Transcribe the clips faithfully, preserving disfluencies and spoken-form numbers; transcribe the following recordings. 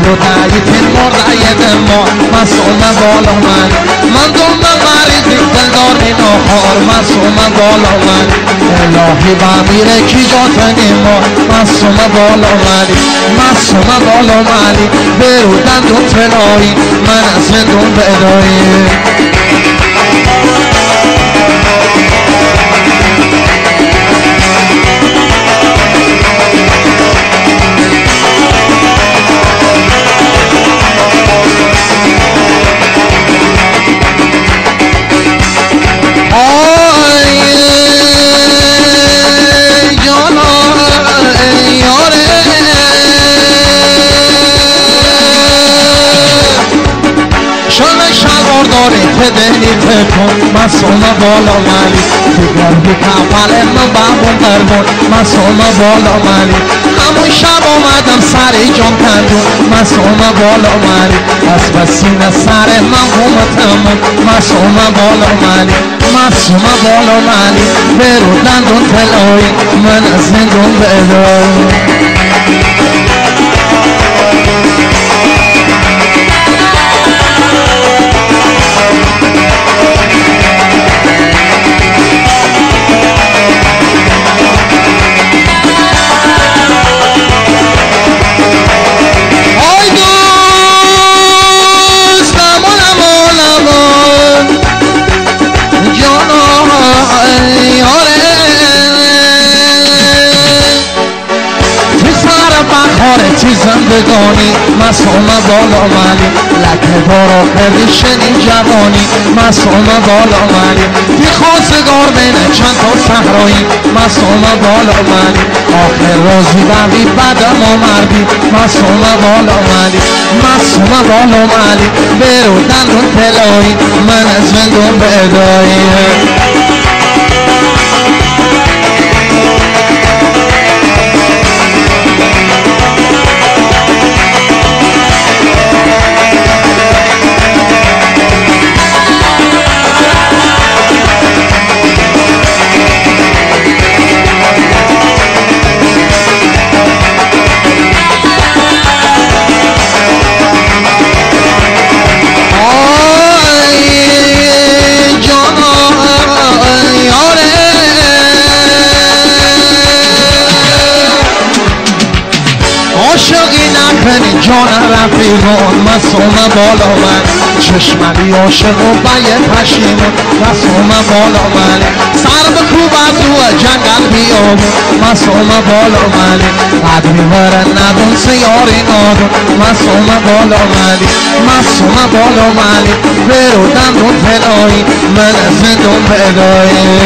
و دعیتین مرد ما مسئول بالا من من دوم مریضی دلداری نخار مسئول بالا من الهی بمیره کی جاتنی ما مسئول بالا منی مسئول بالا منی برودن دون تلایی من از زندون بدایی دهنی تکون مسئول بالا منی دیگر بی کفل من بابون درمون مسئول بالا منی همون شب آمدم سر جام کندون مسئول بالا منی از بسینه سر من قومتمون مسئول بالا منی مسئول بالا منی برودن دون تلایی من از زندون بدایی چی زندگانی مسئول بالا منی لکه بارا خریشنی جوانی مسئول بالا منی بی خواستگار بینه چند تا صحرایی مسئول بالا منی آخر رازی بمی بد ما مردی مسئول بالا منی مسئول بالا منی برودن دون تلایی من از زندون بدایی جان رفیقان مسئول بالا من چشملی عاشق و بیه پشیمون مسئول بالا من سر به کوب از او جنگل بیامون مسئول بالا من قدری وره ندون سیاری نادون مسئول بالا من مسئول بالا من برودن دون تلایی من زندون بدایی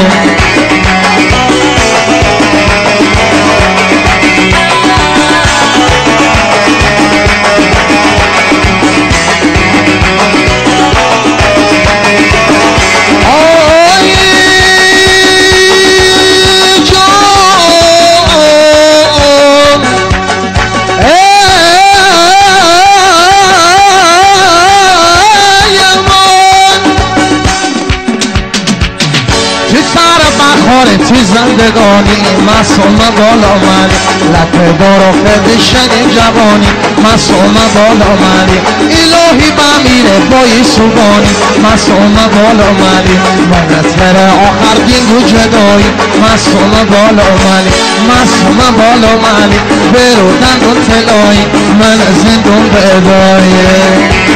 چی زندگانی مسئول بالا منی لکه بارا خردشنی جوانی مسئول بالا منی الهی بمیره بایی سوبانی مسئول بالا منی من از هر آخر دین دو جدایی مسئول بالا منی مسئول بالا منی برودن دون تلایی من زندون بدایی